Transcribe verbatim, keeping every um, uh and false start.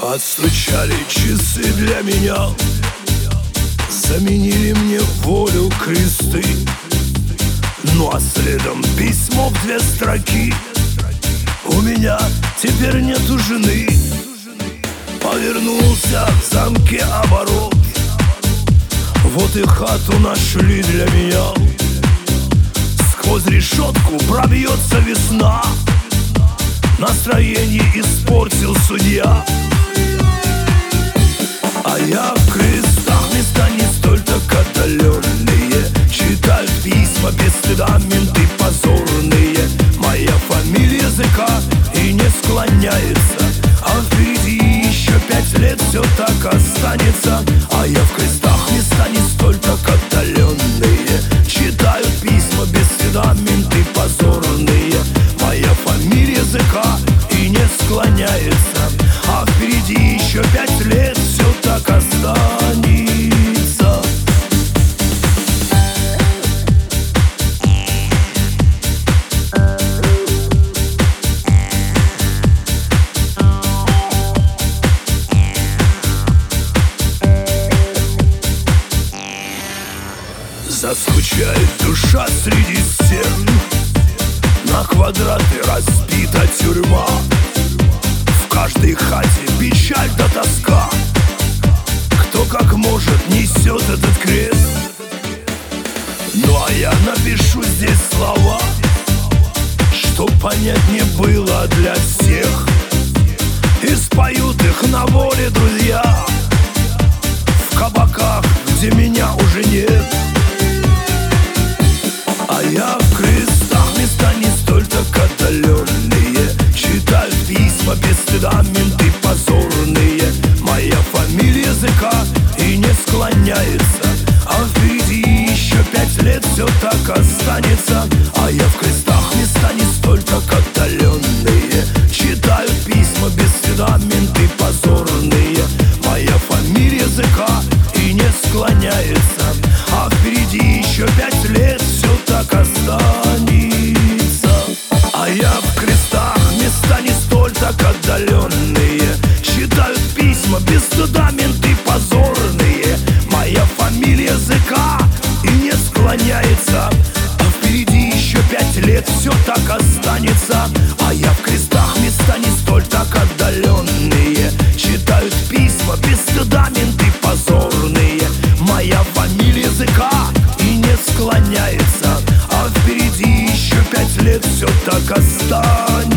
Отстучали часы для меня, заменили мне волю кресты. Ну а следом письмо в две строки: у меня теперь нету жены. Повернулся в замке оборот, вот и хату нашли для меня. Сквозь решетку пробьется весна, настроение испортил судья. А я в крестах, места не столь так отдаленные, читают письма без стыда менты позорные. Моя фамилия языка и не склоняется, а впереди еще пять лет все так останется. А я в крестах, места не столь так отдаленные, читают письма без стыда менты позорные. Моя фамилия языка и не склоняется, а впереди еще пять лет все так останется. Заскучает душа среди стен, на квадраты разбита тюрьма. В каждой хате печаль да тоска, кто как может несет этот крест. Ну а я напишу здесь слова, чтоб понятнее было для всех, и споют их на воле друзья в кабаках, где меня уже нет. А я в крестах, места не столь так отдаленные, читают письма без стыда менты позорные. Моя фамилия языка и не склоняется, а впереди еще пять лет все так останется. А я в крестах, места не столь так отдаленные, читают письма без стыда менты позорные. Моя фамилия языка и не склоняется, а впереди еще пять лет все так останется. А я в крестах, места не столь так отдаленные, читают письма без стыда менты позорные. Моя фамилия языка и не склоняется, а впереди еще пять лет все так останется. А я в крестах, места не столь так отдаленные, читают письма без стыда менты позорные. Моя фамилия языка и не склоняется, а впереди еще пять лет все так останется.